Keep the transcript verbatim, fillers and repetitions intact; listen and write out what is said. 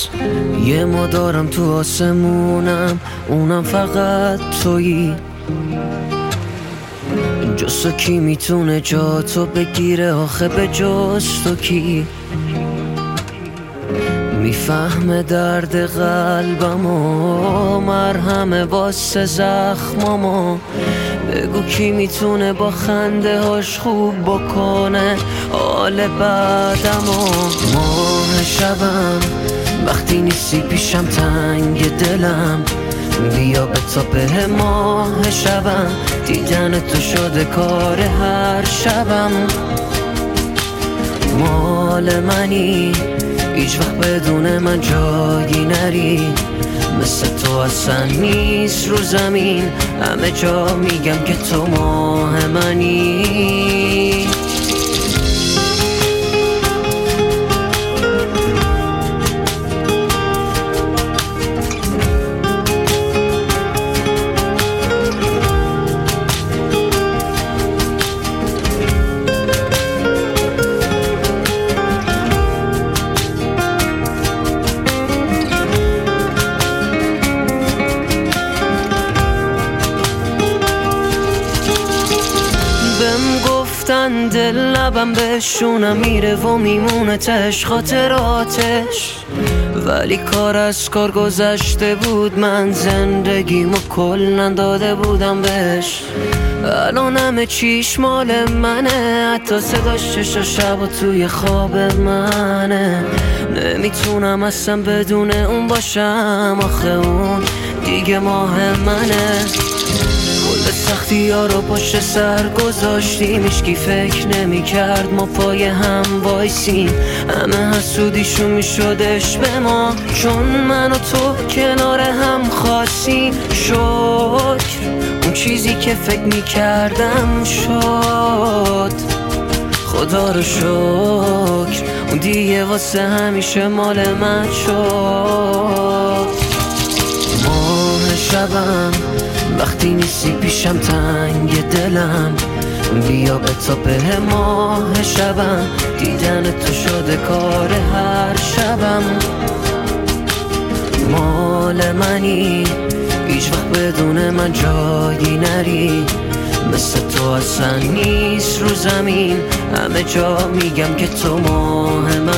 یه ما دارم تو آسمونم، اونم فقط تویی. جز تو کی میتونه جا تو بگیره آخه به جز تو کی؟ میفهمه درد قلبمو، مرهم واسه زخمامو. بگو کی میتونه با خنده هاش خوب بکنه حال بعدمو. ماه شبم وقتی نیستی پیشم تنگ دلم، بیا به تا به ماه شبم، دیدن تو شده کار هر شبم. مال منی هیچ وقت بدون من جایی نری، مثل تو اصلا نیست رو زمین، همه جا میگم که تو ماه منی. دل لبم بهشونم میره و میمونه تش خاطراتش، ولی کار از کار گذشته بود، من زندگیمو کلن داده بودم بهش. الان همه چیش مال منه، حتی صداش چشا شب و توی خواب منه. نمیتونم اصلا بدون اون باشم، آخه اون دیگه ماه منه. کل سختی ها رو پشت سر گذاشتیم، هیچکی فکر نمی کرد ما پای هم وایسیم. همه حسودیشون می شدش به ما، چون من و تو کنار هم خواستیم. شکر اون چیزی که فکر می کردم شد، خدا رو شکر اون دیگه واسه همیشه مال من شد. ماه شبم وقتی نیستی پیشم تنگ دلم، بیا به تا به ماه شبم، دیدن تو شده کار هر شبم. مال منی هیچ وقت بدون من جایی نری، مثل تو اصلا نیست رو زمین، همه جا میگم که تو ماه من